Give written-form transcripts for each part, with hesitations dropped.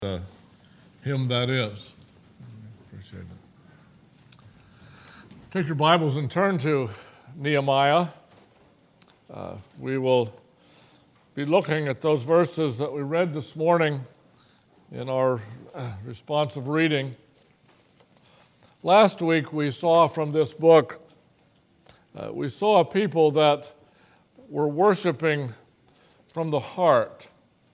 Him that is. Appreciate it. Take your Bibles and turn to Nehemiah. We will be looking at those verses that we read this morning in our responsive reading. Last week we saw from this book, we saw a people that were worshiping from the heart.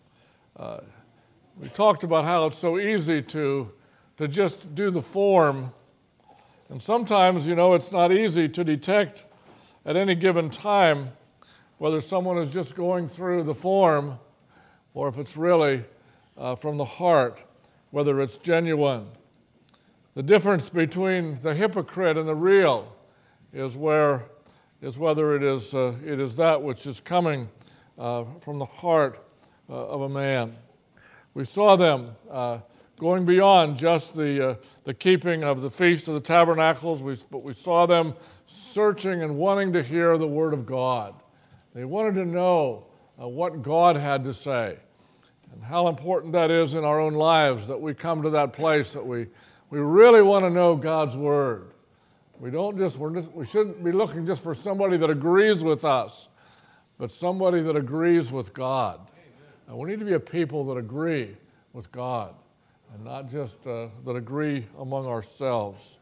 We talked about how it's so easy to just do the form. And sometimes, it's not easy to detect at any given time whether someone is just going through the form or if it's really from the heart, whether it's genuine. The difference between the hypocrite and the real is whether it is that which is coming from the heart of a man. We saw them going beyond just the keeping of the Feast of the Tabernacles, but we saw them searching and wanting to hear the Word of God. They wanted to know what God had to say and how important that is in our own lives, that we come to that place that we really want to know God's Word. We shouldn't be looking just for somebody that agrees with us, but somebody that agrees with God. And we need to be a people that agree with God and not just that agree among ourselves.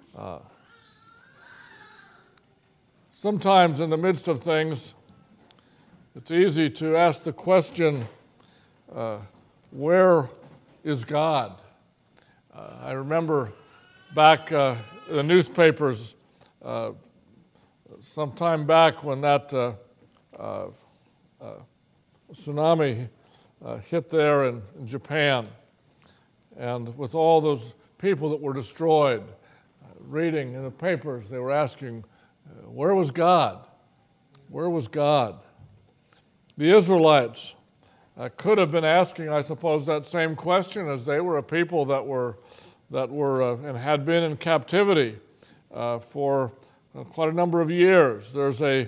Sometimes in the midst of things, it's easy to ask the question, where is God? I remember back in the newspapers some time back when that tsunami hit there in Japan, and with all those people that were destroyed, reading in the papers, they were asking, where was God? Where was God? The Israelites could have been asking, I suppose, that same question, as they were a people that were and had been in captivity for quite a number of years. There's a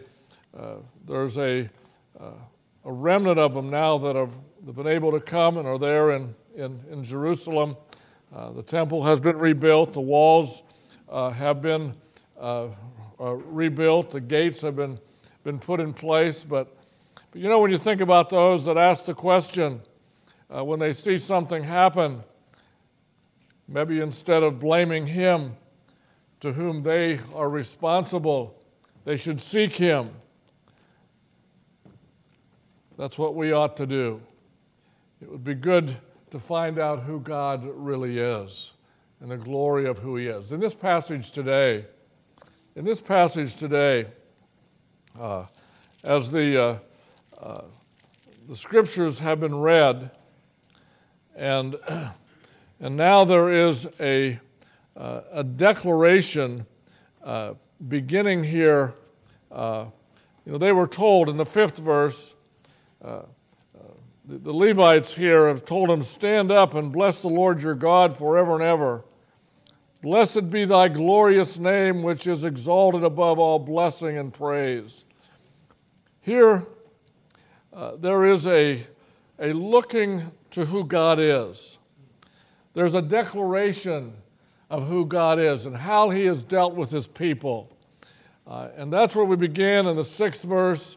remnant of them now that have been able to come and are there in Jerusalem. The temple has been rebuilt. The walls have been rebuilt. The gates have been put in place. But when you think about those that ask the question when they see something happen, maybe instead of blaming him to whom they are responsible, they should seek him. That's what we ought to do. It would be good to find out who God really is and the glory of who he is. In this passage today, as the scriptures have been read, and now there is a declaration beginning here. They were told in the 5th verse, the Levites here have told him, stand up and bless the Lord your God forever and ever. Blessed be thy glorious name, which is exalted above all blessing and praise. Here, there is a looking to who God is. There's a declaration of who God is and how he has dealt with his people. And that's where we begin in the 6th verse.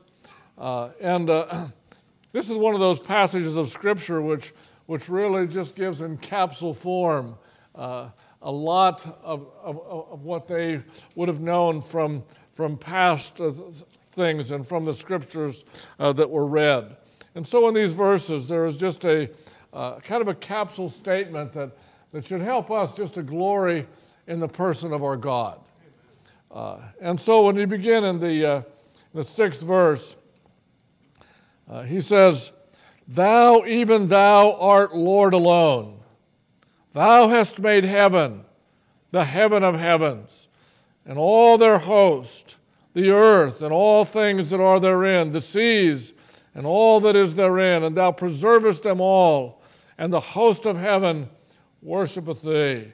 This is one of those passages of Scripture which really just gives in capsule form a lot of what they would have known from past things and from the Scriptures that were read. And so in these verses, there is just a kind of a capsule statement that should help us just to glory in the person of our God. And so when you begin in the 6th verse, he says, Thou, even thou art Lord alone. Thou hast made heaven, the heaven of heavens, and all their host, the earth and all things that are therein, the seas and all that is therein, and thou preservest them all, and the host of heaven worshipeth thee.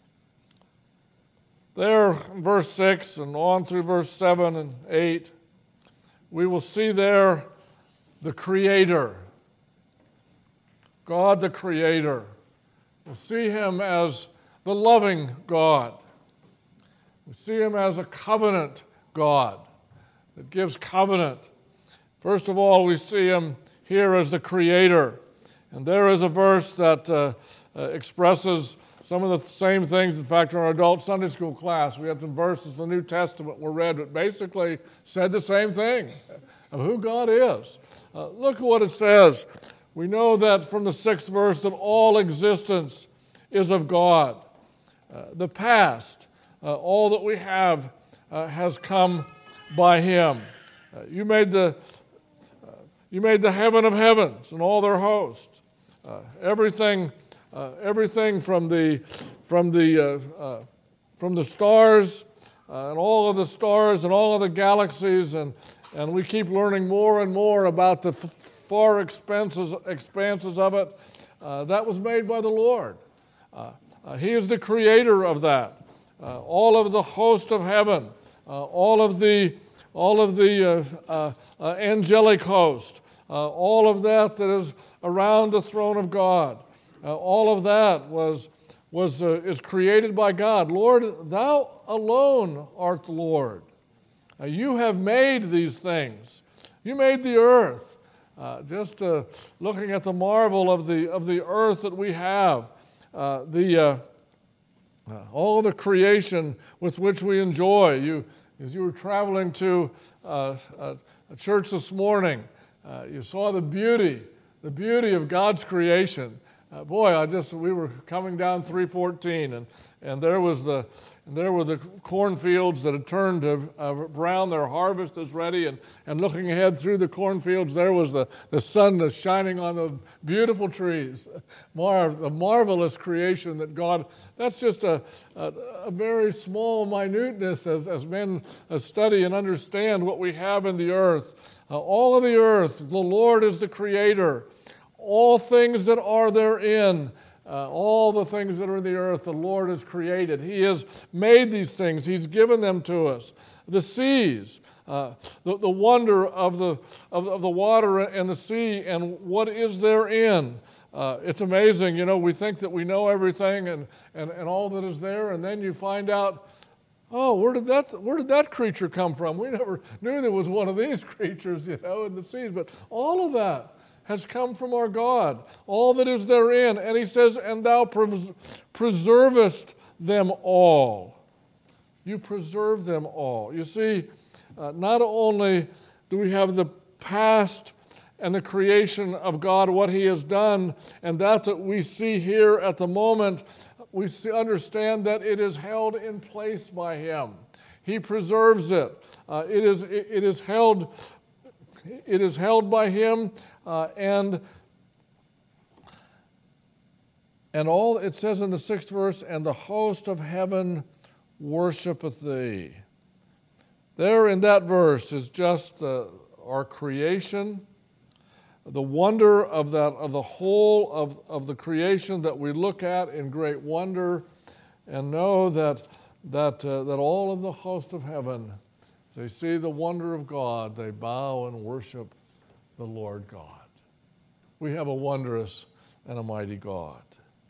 There in verse 6 and on through verse 7 and 8, we will see there the Creator. God the Creator. We see him as the loving God. We see him as a covenant God that gives covenant. First of all, we see him here as the creator. And there is a verse that expresses some of the same things. In fact, in our adult Sunday school class, we had some verses from the New Testament were read that basically said the same thing of who God is. Look at what it says. We know that from the 6th verse that all existence is of God. The past, all that we have has come by him. You made the heaven of heavens and all their hosts. Everything from the stars and all of the stars and all of the galaxies, and we keep learning more and more about the far expanses of it. That was made by the Lord. He is the creator of that. All of the host of heaven, all of the angelic host, all of that is around the throne of God. All of that is created by God. Lord, thou alone art the Lord. You have made these things. You made the earth. Just looking at the marvel of the earth that we have, all the creation with which we enjoy. As you were traveling to a church this morning, you saw the beauty of God's creation. We were coming down 314, and there were the cornfields that had turned to brown. Their harvest is ready, and looking ahead through the cornfields, there was the sun that's shining on the beautiful trees. The marvelous creation that God. That's just a very small minuteness as men study and understand what we have in the earth. All of the earth, the Lord is the creator. All things that are therein, all the things that are in the earth, the Lord has created. He has made these things. He's given them to us. The seas, the wonder of the water and the sea and what is therein. It's amazing. We think that we know everything and all that is there, and then you find out, oh, where did that creature come from? We never knew there was one of these creatures, in the seas. But all of that has come from our God, all that is therein. And he says, and thou preservest them all. You preserve them all. You see, not only do we have the past and the creation of God, what he has done, and that we see here at the moment, we understand that it is held in place by him. He preserves it. It is held by him. And all it says in the 6th verse, and the host of heaven worshipeth thee. There in that verse is just our creation, the wonder of the whole of the creation that we look at in great wonder, and know that all of the host of heaven, they see the wonder of God, they bow and worship the Lord God. We have a wondrous and a mighty God.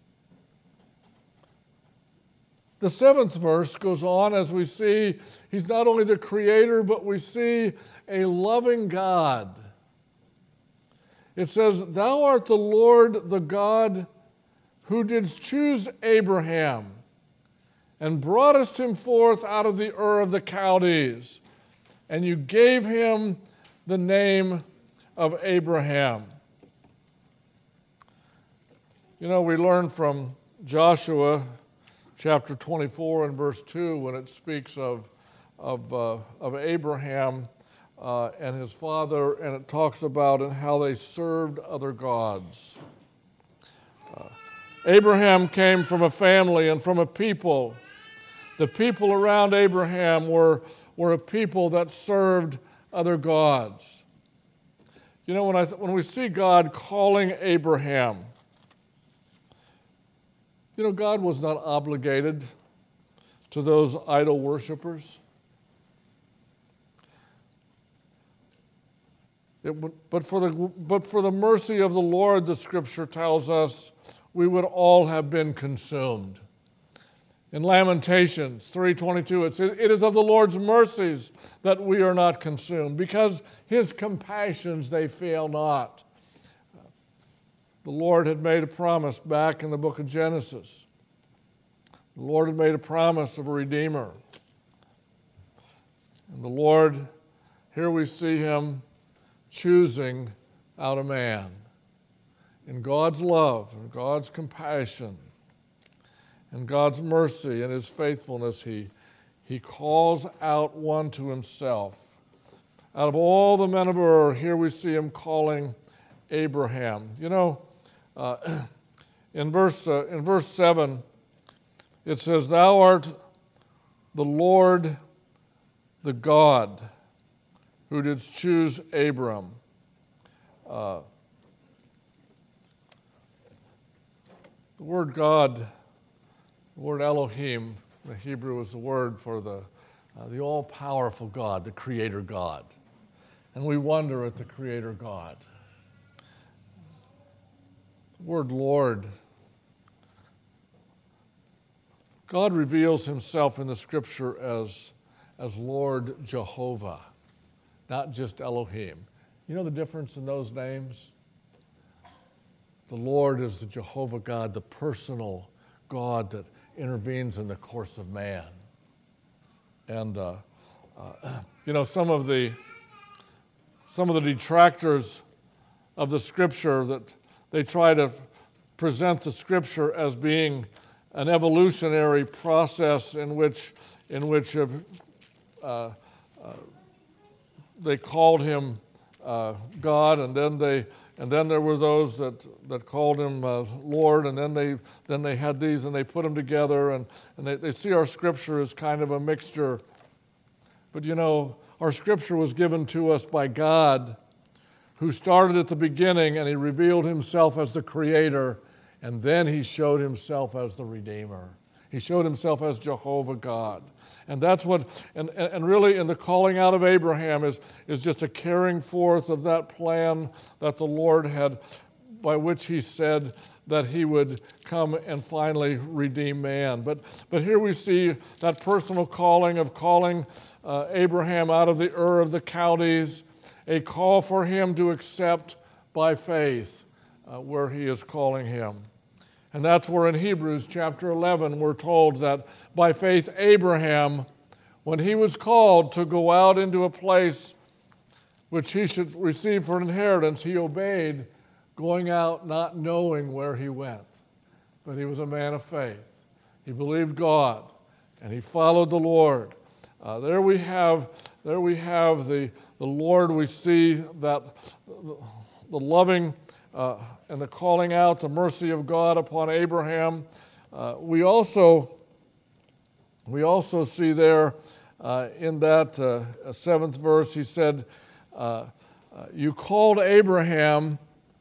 The 7th verse goes on as we see he's not only the creator, but we see a loving God. It says, thou art the Lord, the God, who didst choose Abraham and broughtest him forth out of the Ur of the Chaldees, and you gave him the name of Abraham. We learn from Joshua chapter 24 and verse 2 when it speaks of Abraham and his father, and it talks about how they served other gods. Abraham came from a family and from a people. The people around Abraham were a people that served other gods. When we see God calling Abraham, God was not obligated to those idol worshipers. But for the mercy of the Lord, the Scripture tells us, we would all have been consumed. In Lamentations 3:22, it says, "It is of the Lord's mercies that we are not consumed, because his compassions, they fail not." The Lord had made a promise back in the book of Genesis. The Lord had made a promise of a Redeemer. And the Lord, here we see him choosing out a man. In God's love and God's compassion and God's mercy and his faithfulness, he calls out one to himself. Out of all the men of Ur, here we see him calling Abraham. You know, in verse 7, it says, "Thou art the Lord, the God, who didst choose Abram." The word God, the word Elohim, the Hebrew is the word for the all-powerful God, the Creator God. And we wonder at the Creator God. The word Lord, God reveals himself in the Scripture as Lord Jehovah, not just Elohim. You know the difference in those names? The Lord is the Jehovah God, the personal God that intervenes in the course of man. And you know, some of the detractors of the Scripture, that they try to present the Scripture as being an evolutionary process in which they called him God, and then there were those that called him Lord, and then they had these and they put them together, and they see our Scripture as kind of a mixture. But you know, our Scripture was given to us by God, who started at the beginning, and he revealed himself as the Creator, and then he showed himself as the Redeemer. He showed himself as Jehovah God. And that's what, and really in the calling out of Abraham is just a carrying forth of that plan that the Lord had, by which he said that he would come and finally redeem man. But here we see that personal calling of calling Abraham out of the Ur of the Chaldees, a call for him to accept by faith where he is calling him. And that's where in Hebrews chapter 11 we're told that by faith Abraham, when he was called to go out into a place which he should receive for an inheritance, he obeyed, going out not knowing where he went. But he was a man of faith. He believed God, and he followed the Lord. There we have the Lord. We see that the loving and the calling out, the mercy of God upon Abraham. We also see there in that 7th verse, he said, "You called Abraham,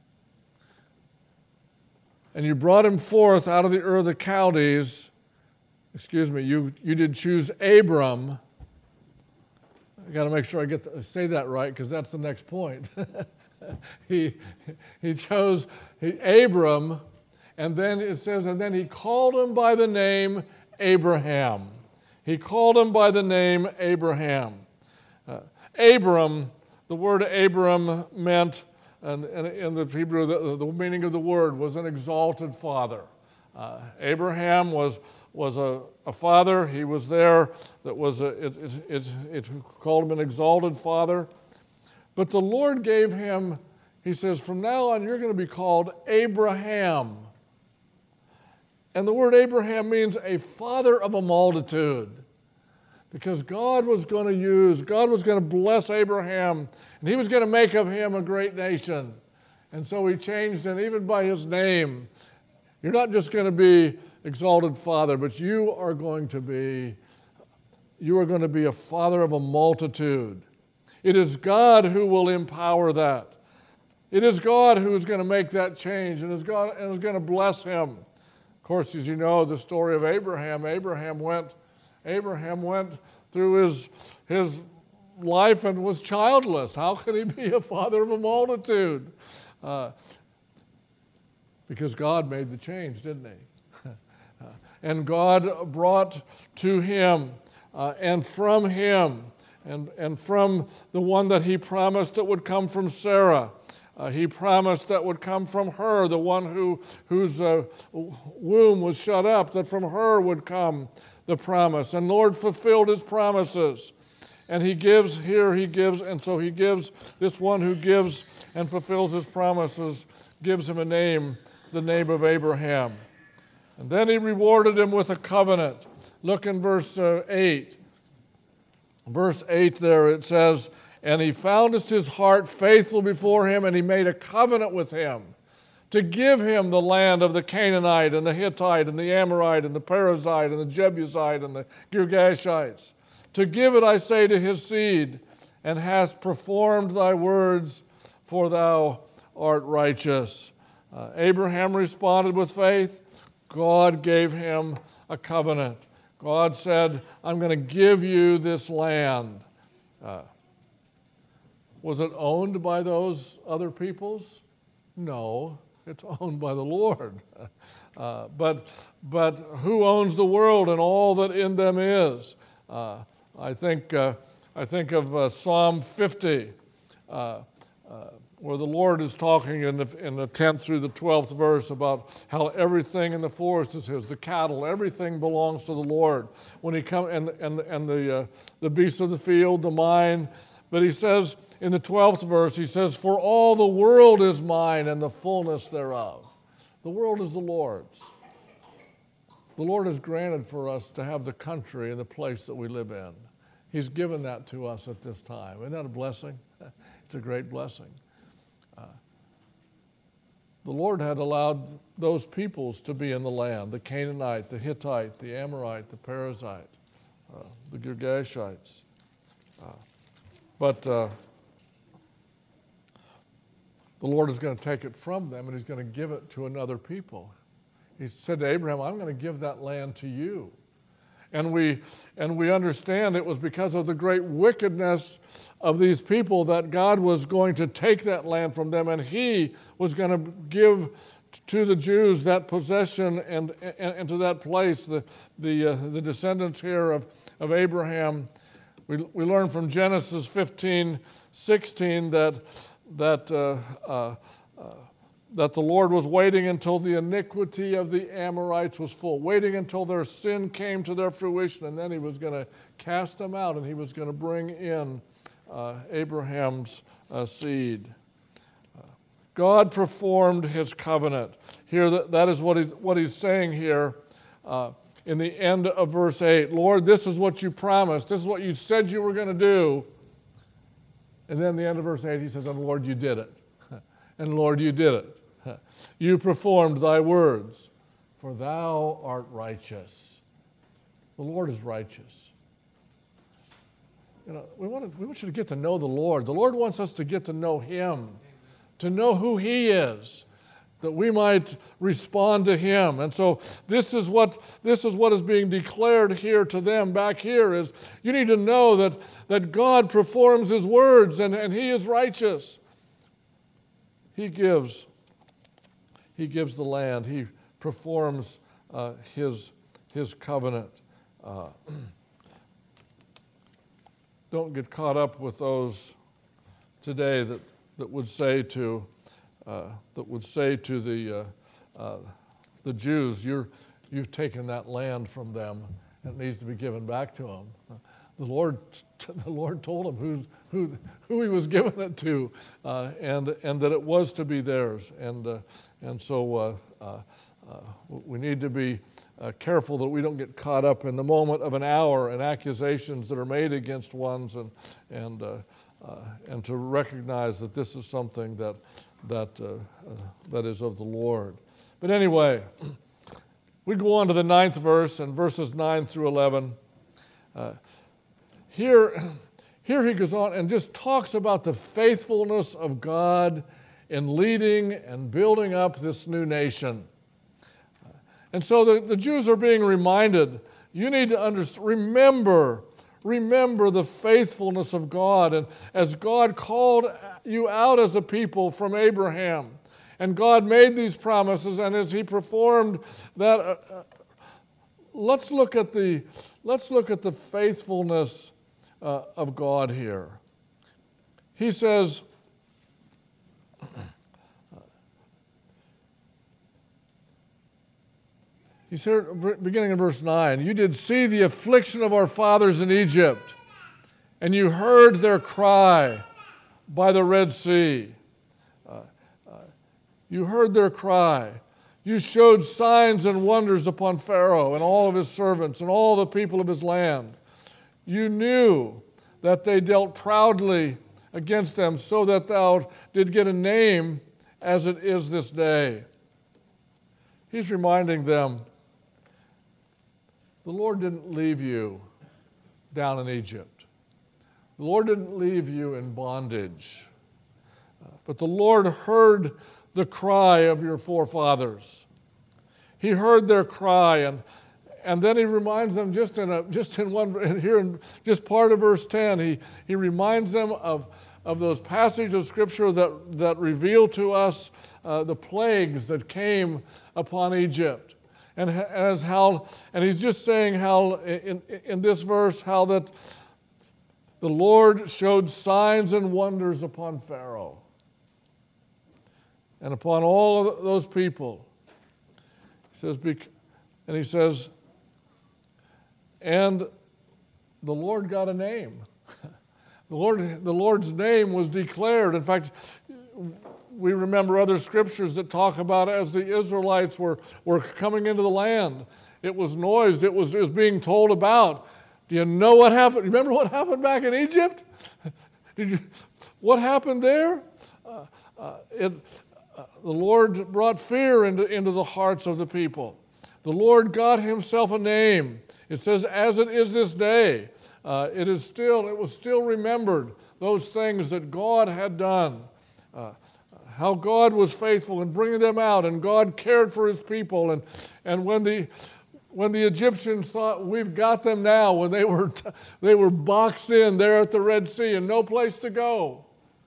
and you brought him forth out of the Ur of the Chaldees." You did choose Abram. I got to make sure I say that right, because that's the next point. He chose Abram, and then it says, and then he called him by the name Abraham. He called him by the name Abraham. Abram, the word Abram meant, and in the Hebrew, the meaning of the word was an exalted father. Abraham was a father. He was there. It called him an exalted father. But the Lord gave him, he says, from now on you're going to be called Abraham. And the word Abraham means a father of a multitude. Because God was going to bless Abraham, and he was going to make of him a great nation. And so he changed him even by his name. You're not just going to be exalted father, but you are going to be a father of a multitude. It is God who will empower that. It is God who is going to make that change, and is going to bless him. Of course, as you know, the story of Abraham. Abraham went through his life and was childless. How could he be a father of a multitude? because God made the change, didn't he? And God brought to him and from him and from the one that he promised that would come from Sarah. He promised that would come from her, the one whose womb was shut up, that from her would come the promise. And Lord fulfilled his promises. And he gives, and so he gives, this one who gives and fulfills his promises, gives him a name, the name of Abraham. And then he rewarded him with a covenant. Look in verse 8. Verse 8 there it says, and he found his heart faithful before him, and he made a covenant with him to give him the land of the Canaanite and the Hittite and the Amorite and the Perizzite and the Jebusite and the Girgashites. To give it, I say, to his seed, and hast performed thy words, for thou art righteous. Abraham responded with faith. God gave him a covenant. God said, I'm going to give you this land. Was it owned by those other peoples? No, it's owned by the Lord. But who owns the world and all that in them is? I think of Psalm 50, where the Lord is talking in the 10th through the 12th verse about how everything in the forest is his, the cattle, everything belongs to the Lord. When he comes and the beasts of the field, the mine. But he says in the 12th verse, he says, for all the world is mine and the fullness thereof. The world is the Lord's. The Lord has granted for us to have the country and the place that we live in. He's given that to us at this time. Isn't that a blessing? It's a great blessing. The Lord had allowed those peoples to be in the land, the Canaanite, the Hittite, the Amorite, the Perizzite, the Girgashites. But the Lord is going to take it from them and he's going to give it to another people. He said to Abraham, I'm going to give that land to you. And we understand it was because of the great wickedness of these people that God was going to take that land from them, and he was going to give to the Jews that possession and to that place, the descendants here of Abraham. We learn from Genesis 15:16 that the Lord was waiting until the iniquity of the Amorites was full, waiting until their sin came to their fruition, and then he was going to cast them out, and he was going to bring in Abraham's seed. God performed his covenant. Here, that is what he's saying here in the end of verse 8. Lord, this is what you promised. This is what you said you were going to do. And then the end of verse 8, he says, and Lord, you did it. And Lord, you did it. You performed thy words, for thou art righteous. The Lord is righteous. You know, we want you to get to know the Lord. The Lord wants us to get to know him, to know who he is, that we might respond to him. And so this is what is being declared here to them back here is you need to know that God performs his words and he is righteous. He gives the land. He performs his covenant. Don't get caught up with those today that would say to the Jews, you've taken that land from them and it needs to be given back to them. The Lord told them who he was giving it to, and that it was to be theirs. And so we need to be careful that we don't get caught up in the moment of an hour and accusations that are made against ones, and to recognize that this is something that is of the Lord. But anyway, we go on to the 9th verse and verses 9 through 11. Here he goes on and just talks about the faithfulness of God in leading and building up this new nation. And so the Jews are being reminded, you need to remember the faithfulness of God. And as God called you out as a people from Abraham, And God made these promises, and as he performed that, let's look at the faithfulness of God here. He says, he's here beginning in verse 9, you did see the affliction of our fathers in Egypt, and you heard their cry by the Red Sea. You heard their cry. You showed signs and wonders upon Pharaoh and all of his servants and all the people of his land. You knew that they dealt proudly against them, so that thou did get a name as it is this day. He's reminding them, the Lord didn't leave you down in Egypt. The Lord didn't leave you in bondage. But the Lord heard the cry of your forefathers. He heard their cry, and then he reminds them just in part of verse 10, he reminds them of those passages of Scripture that reveal to us the plagues that came upon Egypt. And he's just saying how in this verse how that the Lord showed signs and wonders upon Pharaoh and upon all of those people. He says, and the Lord got a name. The Lord's name was declared. In fact, we remember other scriptures that talk about as the Israelites were coming into the land. It was noised. It was being told about. Do you know what happened? Remember what happened back in Egypt? What happened there? The Lord brought fear into the hearts of the people. The Lord got himself a name. It says, as it is this day. It was still remembered, those things that God had done. How God was faithful in bringing them out, and God cared for his people. And when the Egyptians thought, we've got them now, when they were boxed in there at the Red Sea and no place to go,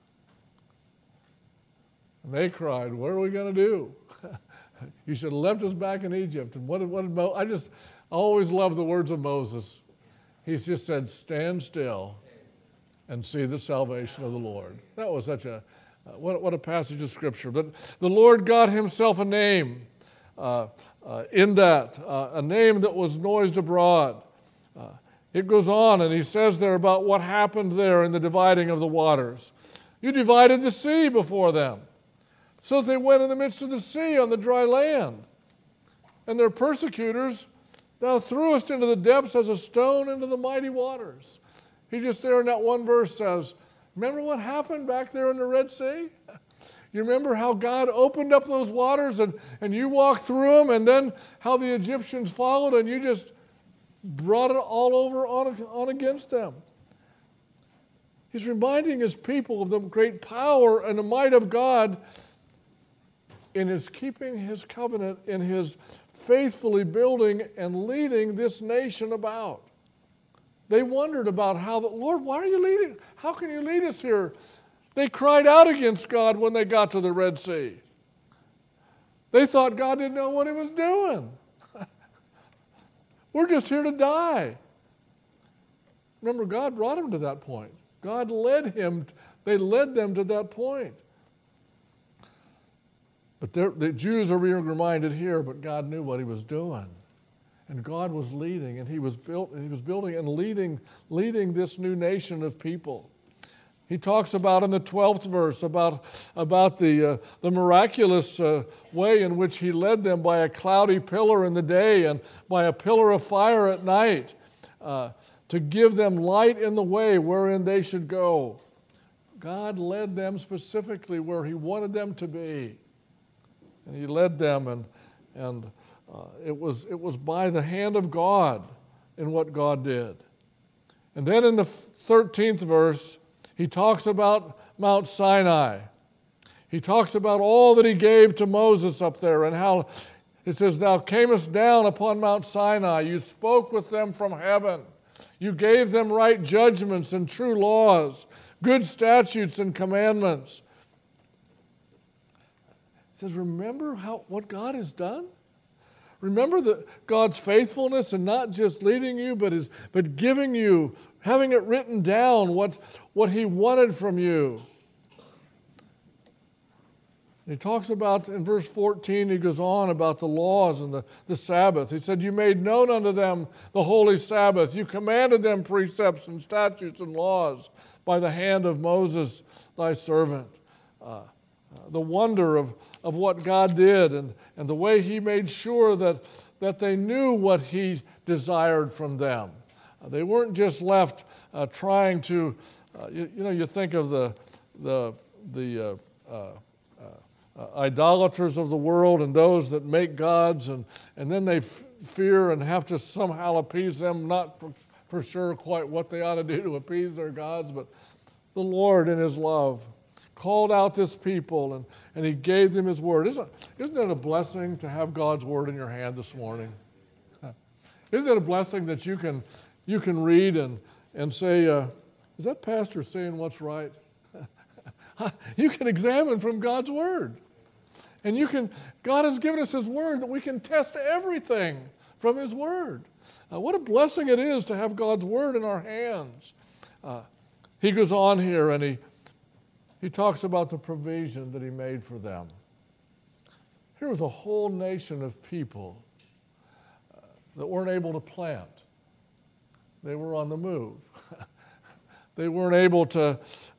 and they cried, what are we going to do? You should have left us back in Egypt. And what did I always love the words of Moses. He's just said, stand still and see the salvation of the Lord. That was such what a passage of Scripture. But the Lord got himself a name in that, a name that was noised abroad. It goes on, and he says there about what happened there in the dividing of the waters. You divided the sea before them, so that they went in the midst of the sea on the dry land. And their persecutors thou threwest into the depths as a stone into the mighty waters. He just there in that one verse says, remember what happened back there in the Red Sea? You remember how God opened up those waters and you walked through them, and then how the Egyptians followed and you just brought it all over on against them. He's reminding his people of the great power and the might of God in his keeping his covenant, in his faithfully building and leading this nation about. They wondered about how Lord, why are you leading? How can you lead us here? They cried out against God when they got to the Red Sea. They thought God didn't know what he was doing. We're just here to die. Remember, God brought him to that point. God led him. They led them to that point. But the Jews are being reminded here, but God knew what he was doing. And God was leading, and he was building and leading this new nation of people. He talks about in the 12th verse about the miraculous way in which he led them by a cloudy pillar in the day and by a pillar of fire at night to give them light in the way wherein they should go. God led them specifically where he wanted them to be. And he led them, and it was by the hand of God in what God did. And then in the 13th verse, he talks about Mount Sinai. He talks about all that he gave to Moses up there, and how it says, thou camest down upon Mount Sinai. You spoke with them from heaven. You gave them right judgments and true laws, good statutes and commandments. He says, remember what God has done? Remember God's faithfulness and not just leading you, but giving you, having it written down, what He wanted from you. He talks about, in verse 14, he goes on about the laws and the Sabbath. He said, you made known unto them the holy Sabbath. You commanded them precepts and statutes and laws by the hand of Moses, thy servant. The wonder of what God did and the way He made sure that they knew what He desired from them. They weren't just left trying to, you think of the idolaters of the world and those that make gods, and then they fear and have to somehow appease them, not for sure quite what they ought to do to appease their gods, but the Lord in His love called out this people and He gave them His word. Isn't it a blessing to have God's word in your hand this morning? Isn't it a blessing that you can read and say, is that pastor saying what's right? You can examine from God's word. And God has given us His word that we can test everything from His word. What a blessing it is to have God's word in our hands. He goes on here and he talks about the provision that He made for them. Here was a whole nation of people that weren't able to plant. They were on the move. They weren't able to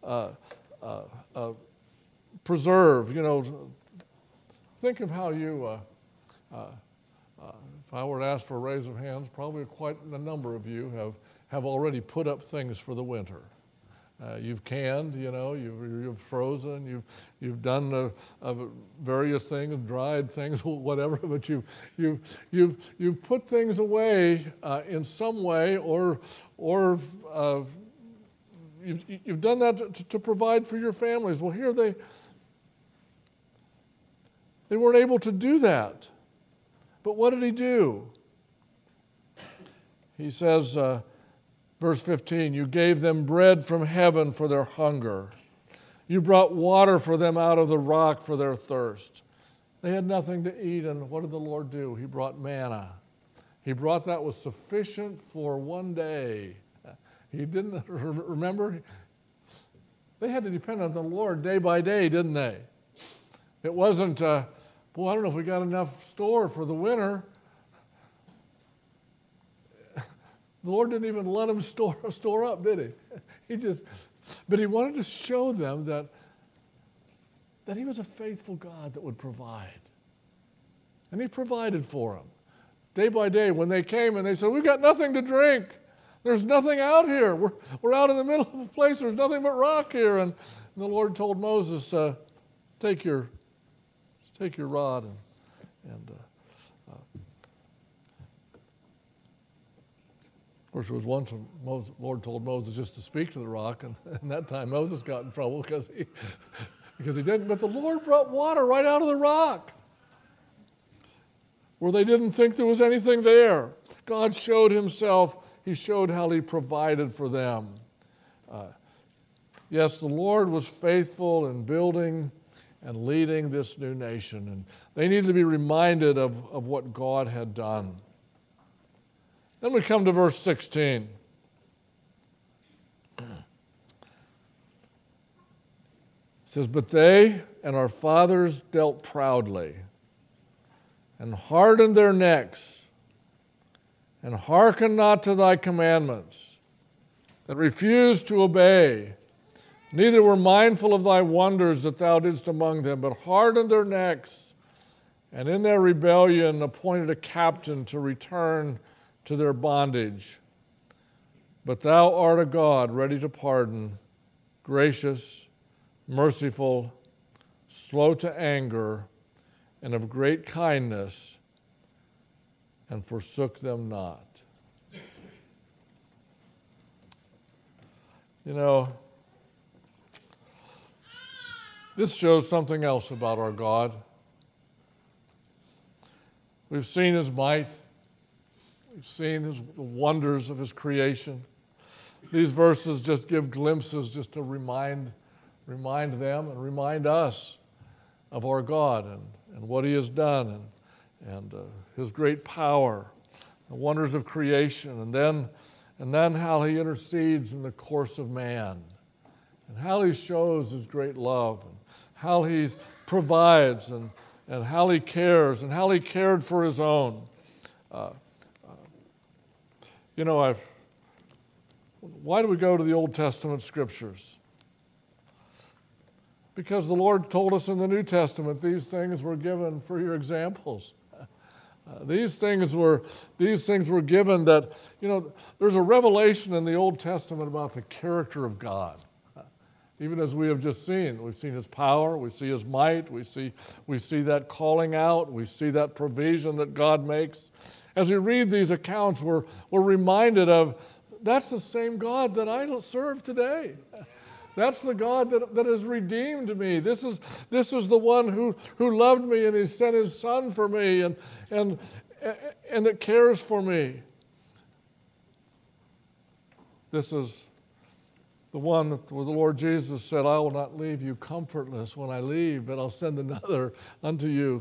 preserve, Think of how you, if I were to ask for a raise of hands, probably quite a number of you have already put up things for the winter. You've canned, you've frozen, you've done various things, dried things, whatever. But you've put things away in some way, or you've done that to provide for your families. Well, here they weren't able to do that. But what did He do? He says, verse 15, you gave them bread from heaven for their hunger. You brought water for them out of the rock for their thirst. They had nothing to eat, and what did the Lord do? He brought manna. He brought that was sufficient for one day. He didn't, remember? They had to depend on the Lord day by day, didn't they? It wasn't, I don't know if we got enough store for the winter. The Lord didn't even let them store up, did He? But He wanted to show them that He was a faithful God that would provide. And He provided for them. Day by day, when they came and they said, we've got nothing to drink. There's nothing out here. We're out in the middle of a place. There's nothing but rock here. And the Lord told Moses, take your rod and of course, there was once when the Lord told Moses just to speak to the rock, and that time Moses got in trouble because he didn't. But the Lord brought water right out of the rock where they didn't think there was anything there. God showed Himself. He showed how He provided for them. Yes, the Lord was faithful in building and leading this new nation, and they needed to be reminded of what God had done. Then we come to verse 16. It says, but they and our fathers dealt proudly and hardened their necks and hearkened not to thy commandments, that refused to obey, neither were mindful of thy wonders that thou didst among them, but hardened their necks, and in their rebellion appointed a captain to return to their bondage. But thou art a God ready to pardon, gracious, merciful, slow to anger, and of great kindness, and forsook them not. This shows something else about our God. We've seen His might. We've seen the wonders of His creation. These verses just give glimpses just to remind them and remind us of our God and what he has done and his great power, the wonders of creation, and then how he intercedes in the course of man, and how he shows his great love, and how he provides, and how he cares, and how he cared for his own. Why do we go to the Old Testament scriptures? Because the Lord told us in the New Testament these things were given for your examples. These things were given that, there's a revelation in the Old Testament about the character of God. Even as we have just seen, we've seen his power, we see his might, we see that calling out, we see that provision that God makes. As we read these accounts, we're reminded of, that's the same God that I serve today. That's the God that has redeemed me. This is the one who loved me, and he sent his son for me, and that cares for me. This is the one that the Lord Jesus said, I will not leave you comfortless when I leave, but I'll send another unto you.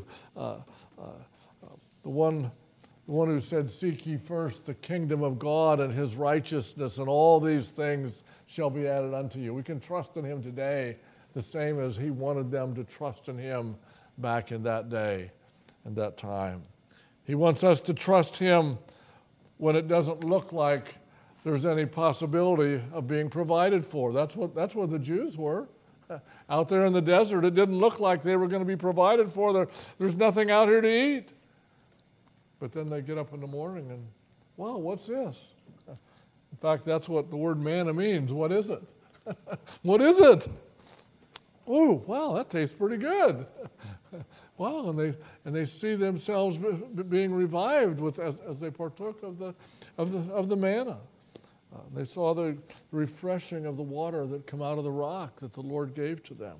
The one who said, seek ye first the kingdom of God and his righteousness, and all these things shall be added unto you. We can trust in him today the same as he wanted them to trust in him back in that day and that time. He wants us to trust him when it doesn't look like there's any possibility of being provided for. That's what the Jews were. Out there in the desert, it didn't look like they were going to be provided for. There's nothing out here to eat. But then they get up in the morning and, wow, what's this? In fact, that's what the word manna means. What is it? What is it? Ooh, wow, that tastes pretty good. Wow, and they see themselves being revived as they partook of the manna. They saw the refreshing of the water that come out of the rock that the Lord gave to them.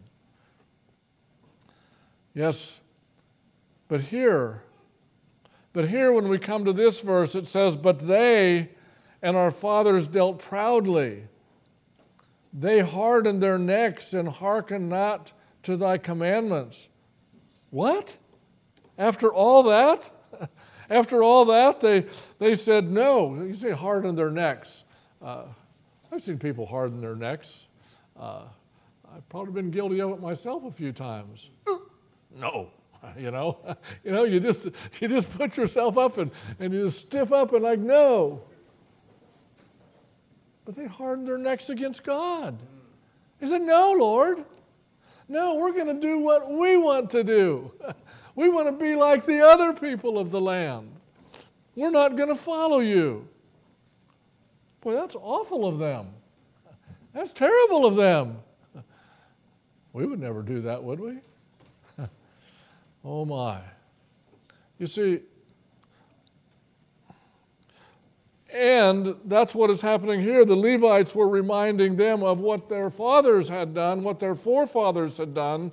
Yes, but here when we come to this verse, it says, but they and our fathers dealt proudly. They hardened their necks and hearkened not to thy commandments. What? After all that? After all that, they said no. You say harden their necks. I've seen people harden their necks. I've probably been guilty of it myself a few times. No. You just put yourself up and you just stiff up and like, no. But they hardened their necks against God. They said, no, Lord. No, we're going to do what we want to do. We want to be like the other people of the land. We're not going to follow you. Boy, that's awful of them. That's terrible of them. We would never do that, would we? Oh my. You see, and that's what is happening here. The Levites were reminding them of what their fathers had done, what their forefathers had done.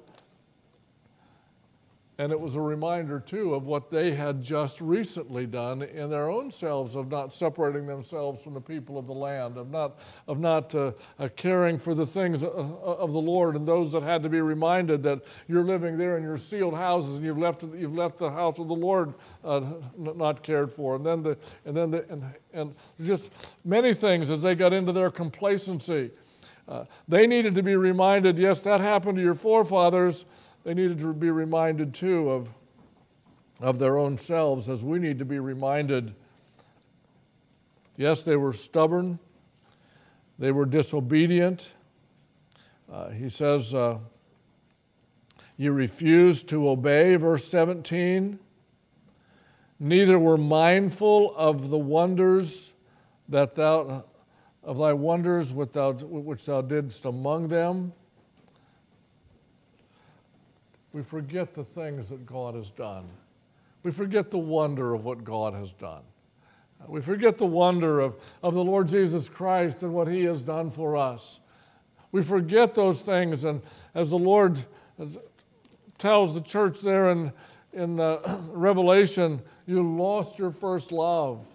And it was a reminder, too, of what they had just recently done in their own selves, of not separating themselves from the people of the land, of not caring for the things of the Lord, and those that had to be reminded that you're living there in your sealed houses and you've left the house of the Lord not cared for, and just many things as they got into their complacency. They needed to be reminded, yes, that happened to your forefathers. They needed to be reminded, too, of their own selves, as we need to be reminded. Yes, they were stubborn. They were disobedient. He says, you refused to obey, verse 17. Neither were mindful of the wonders of thy wonders which thou didst among them. We forget the things that God has done. We forget the wonder of what God has done. We forget the wonder of the Lord Jesus Christ and what he has done for us. We forget those things, and as the Lord tells the church there in Revelation, you lost your first love.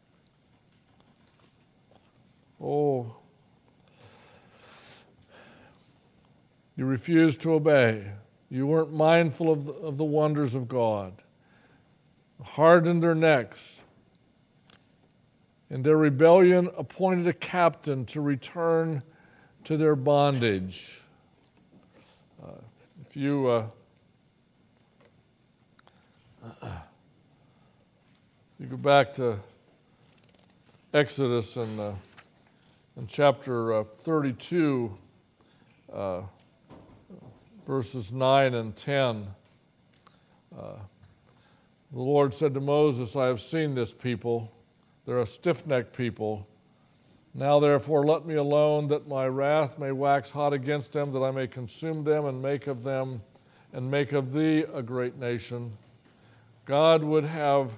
Oh, you refused to obey. You weren't mindful of the wonders of God. Hardened their necks. In their rebellion, appointed a captain to return to their bondage. If you go back to Exodus and in chapter 32, verses 9 and 10, the Lord said to Moses, I have seen this people. They're a stiff-necked people. Now therefore let me alone, that my wrath may wax hot against them, that I may consume them and make of thee a great nation. God would have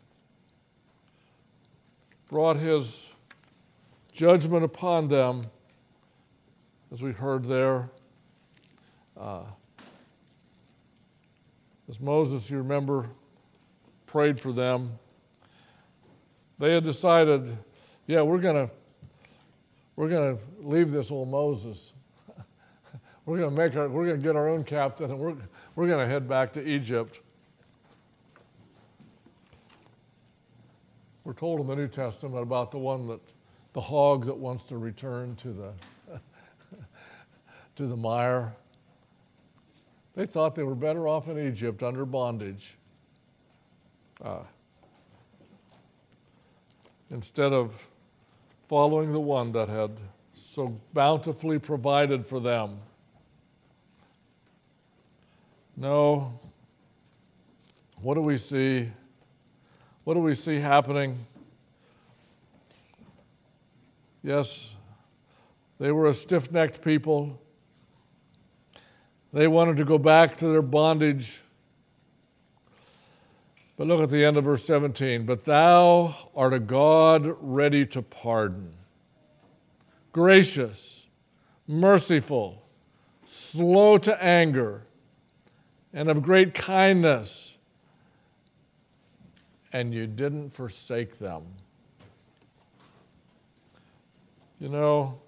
brought his judgment upon them, as we heard there. As Moses, you remember, prayed for them. They had decided, yeah, we're gonna leave this old Moses. we're gonna get our own captain, and we're gonna head back to Egypt. We're told in the New Testament about the hog that wants to return to the mire. They thought they were better off in Egypt under bondage instead of following the one that had so bountifully provided for them. No. What do we see? What do we see happening? Yes, they were a stiff-necked people. They wanted to go back to their bondage. But look at the end of verse 17. But thou art a God ready to pardon, gracious, merciful, slow to anger, and of great kindness. And you didn't forsake them. You know,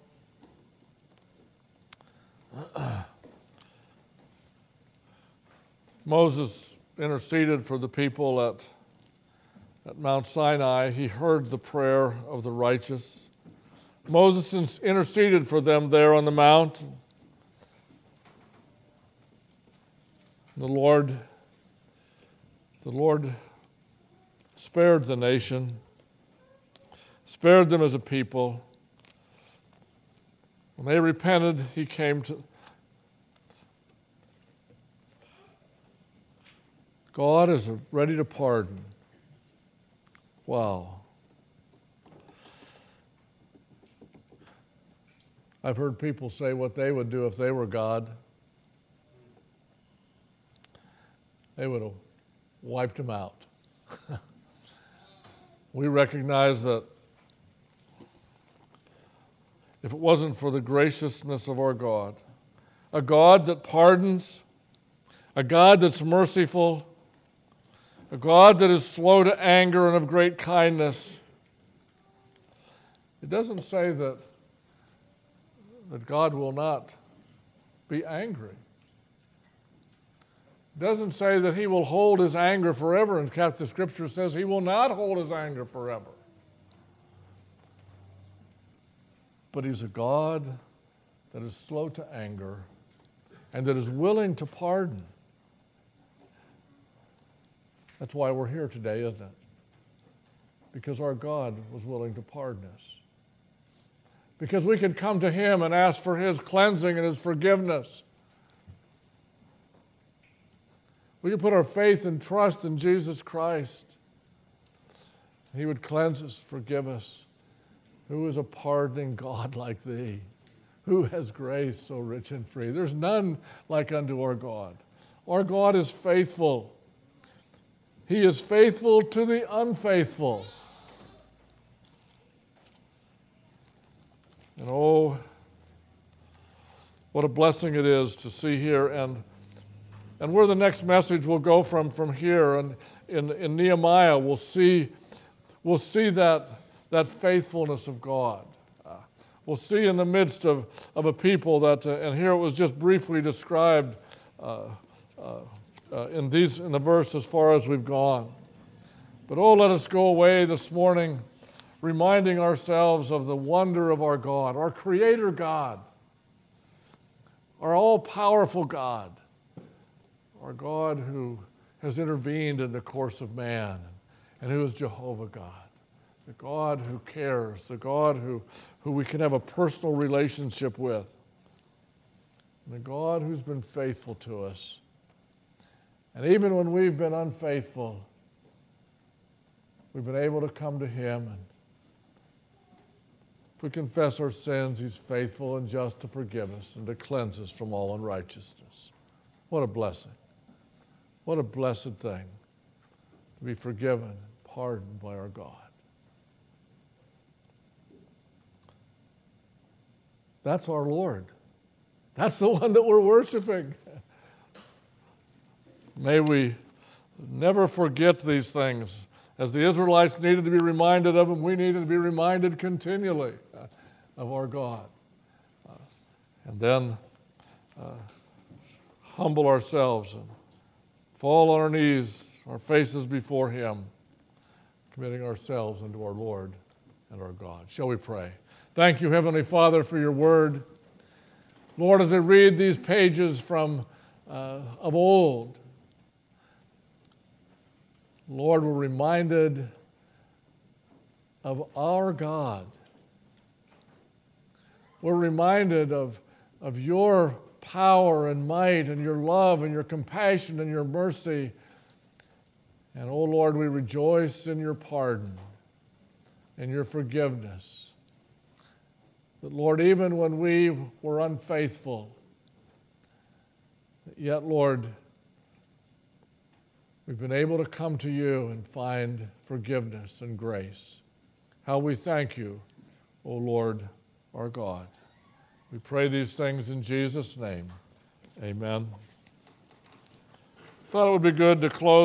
Moses interceded for the people at Mount Sinai. He heard the prayer of the righteous. Moses interceded for them there on the mount. The Lord spared the nation, spared them as a people. When they repented, he came to. God is ready to pardon. Wow. I've heard people say what they would do if they were God. They would have wiped them out. We recognize that if it wasn't for the graciousness of our God, a God that pardons, a God that's merciful, a God that is slow to anger and of great kindness, it doesn't say that God will not be angry. It doesn't say that he will hold his anger forever. In fact, the scripture says he will not hold his anger forever. But he's a God that is slow to anger and that is willing to pardon. That's why we're here today, isn't it? Because our God was willing to pardon us. Because we could come to him and ask for his cleansing and his forgiveness. We could put our faith and trust in Jesus Christ. He would cleanse us, forgive us. Who is a pardoning God like thee? Who has grace so rich and free? There's none like unto our God. Our God is faithful. He is faithful to the unfaithful. And oh, what a blessing it is to see here, and where the next message will go from here, and in Nehemiah we'll see that faithfulness of God. We'll see in the midst of a people that, and here it was just briefly described in the verse as far as we've gone. But let us go away this morning reminding ourselves of the wonder of our God, our Creator God, our all-powerful God, our God who has intervened in the course of man, and who is Jehovah God, the God who cares, the God who we can have a personal relationship with, and the God who's been faithful to us. And even when we've been unfaithful, we've been able to come to Him, and if we confess our sins, He's faithful and just to forgive us and to cleanse us from all unrighteousness. What a blessing. What a blessed thing to be forgiven and pardoned by our God. That's our Lord. That's the one that we're worshiping. May we never forget these things. As the Israelites needed to be reminded of them, we needed to be reminded continually of our God. And then humble ourselves and fall on our knees, our faces before Him, committing ourselves unto our Lord and our God. Shall we pray? Thank you, Heavenly Father, for your word. Lord, as I read these pages from of old, Lord, we're reminded of our God. We're reminded of your power and might and your love and your compassion and your mercy. And, oh Lord, we rejoice in your pardon and your forgiveness. That, Lord, even when we were unfaithful, yet, Lord, we've been able to come to you and find forgiveness and grace. How we thank you, O Lord, our God. We pray these things in Jesus' name. Amen. Thought it would be good to close